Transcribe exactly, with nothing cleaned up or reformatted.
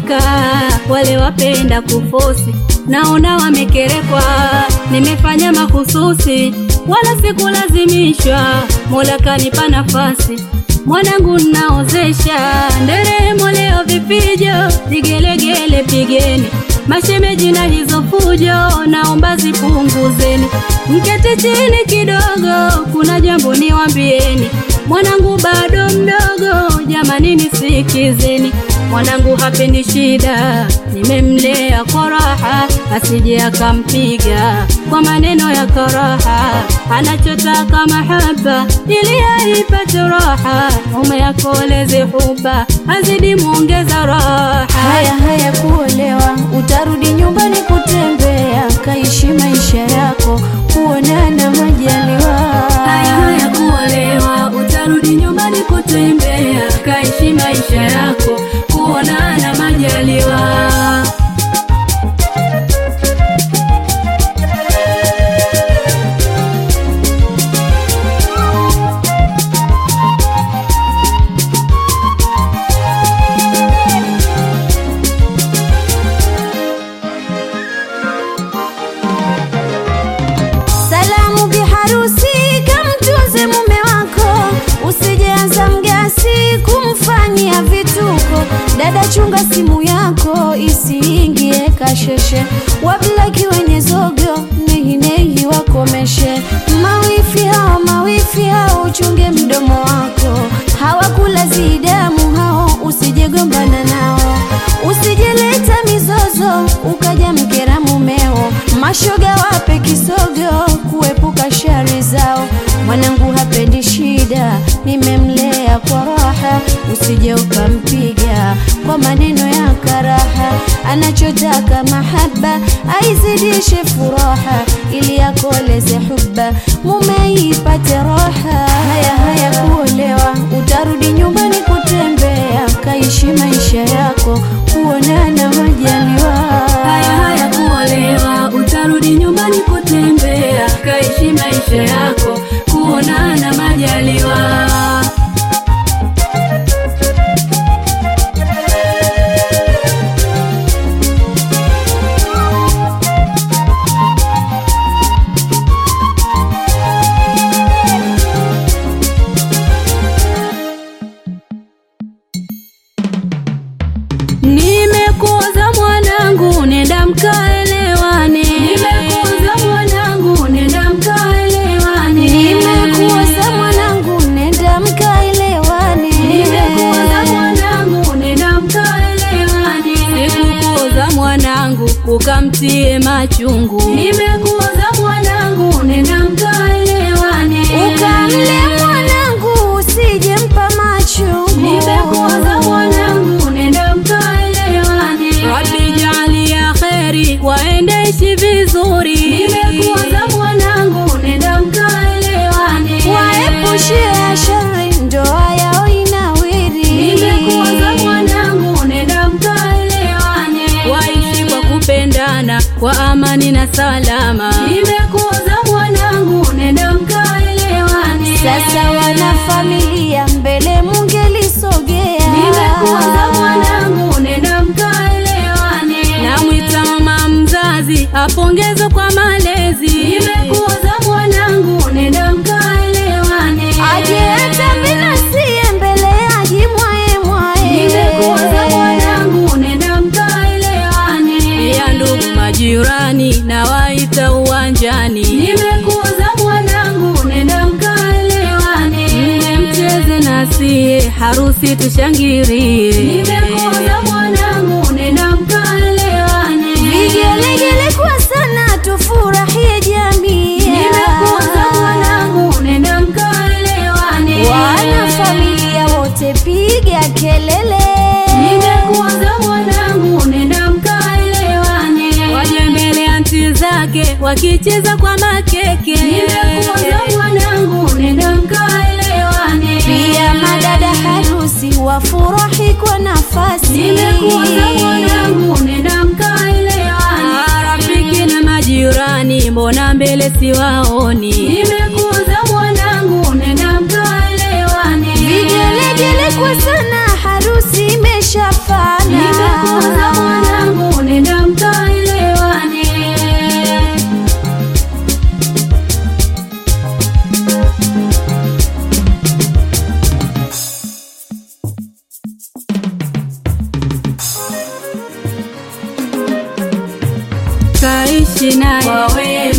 wamefika, wale wapenda kufosi naona wamekerekwa. Nimefanya mahususi wala sikulazimishwa, Mola kanipa nafasi, mwanangu naozesha. Nderemo leo vipijo, vigelegele pigeni, mashemeji na hizo fujo naomba zipunguzeni. Mketi chini kidogo, kuna jambo niwaambieni. Mwanangu bado mdogo, jamani nisikizeni. Mwanangu hapendi shida, nimemlea kwa raha, asije akampiga kwa maneno ya karaha. Anachotaka mahaba ili aipate raha, mume akoleze huba, azidi muongeza raha. Haya haya kuolewa, utarudi nyumbani kutembea, kaishi maisha yako, kuonana majaliwa. Haya haya kuolewa, utarudi nyumbani kutembea, kaishi maisha yako, kuonana majaliwa. Salamu biharusi, kamtunze mume wako, usijeanza mgasi kumfanyia vituko. Dada chunga simu yako isiingie kasheshe, wablaki wenye zogo nehi nehi wakomeshe. Mawifi hao mawifi hao, uchunge mdomo wako, hawakula zidamu hao, usijegombana nao. Usijeleta mizozo ukaja mkera mumeo, mashoga wape kisogo kuepuka shari zao. Mwanangu hapendi shida, nimemlea kwa raha, usije ukampiga kwa maneno ya karaha. Anachotaka mahaba aizidishe furaha, ili akoleze huba, mume ipate raha. Haya haya kuolewa, utarudi nyumbani kutembea, kaishi maisha yako, kuonana majaliwa. Haya haya kuolewa, utarudi nyumbani kutembea, kaishi maisha yako, kuonana majaliwa. Nimekuoza mwanangu, nenda mkaelewane. Nimekuoza mwanangu, nenda mkaelewane. Nimekuoza mwanangu, nenda mkaelewane. Nimekuoza mwanangu, nenda mkaelewane. Sikukuoza mwanangu ukamtie machungu. Nimekuoza mwanangu, nenda mkaelewane. Ukamle mwanangu, usije mpa machungu. Nimekuoza mwanangu, nenda mkaelewane. Rabbi jalia kheri, waendeishi vizuri. Nimekuoza mwanangu, nenda mkaelewane. Waepushie shari, ndoa yao inawiri. Nimekuoza mwanangu, nenda mkaelewane. Waishi kwa kupendana, kwa amani na salama. Nimekuoza mwanangu, nenda mkaelewane. Sasa wana familia, mbele mungelisogea. Nimekuoza mwanangu, nenda mkaelewane. Namwita mama mzazi, apongezwe kwa malezi. Nimekuoza mwanangu, nenda mkaelewane. Aje hata binasiye mbele aji mwae mwae. Nimekuoza mwanangu, nenda mkaelewane. Ya ndugu majirani na waita uwanjani. Nimekuoza mwanangu, nenda mkaelewane. Mne mcheze nasiye, harusi tushangirie. Nimekuoza mwanangu, nenda mkaelewane. Vigelegele kwa sana, tufurahie jamii. Nimekuoza mwanangu, nenda mkaelewane. Wana familia wote piga kelele. Nimekuoza mwanangu, nenda mkaelewane. Waje mbele anti zake wakicheza kwa makeke. Nimekuoza mwanangu, nenda mkaelewane. Pia madada harusi wafurahi kwa nafasi. Nimekuoza mwanangu, nenda mkaelewane. Rafiki na majirani, mbona mbele siwaoni? Nimekuoza mwanangu, nenda mkaelewane. Vigelegele kwa sana, harusi imeshafana. Nimekuoza kuishi naye kwa wema.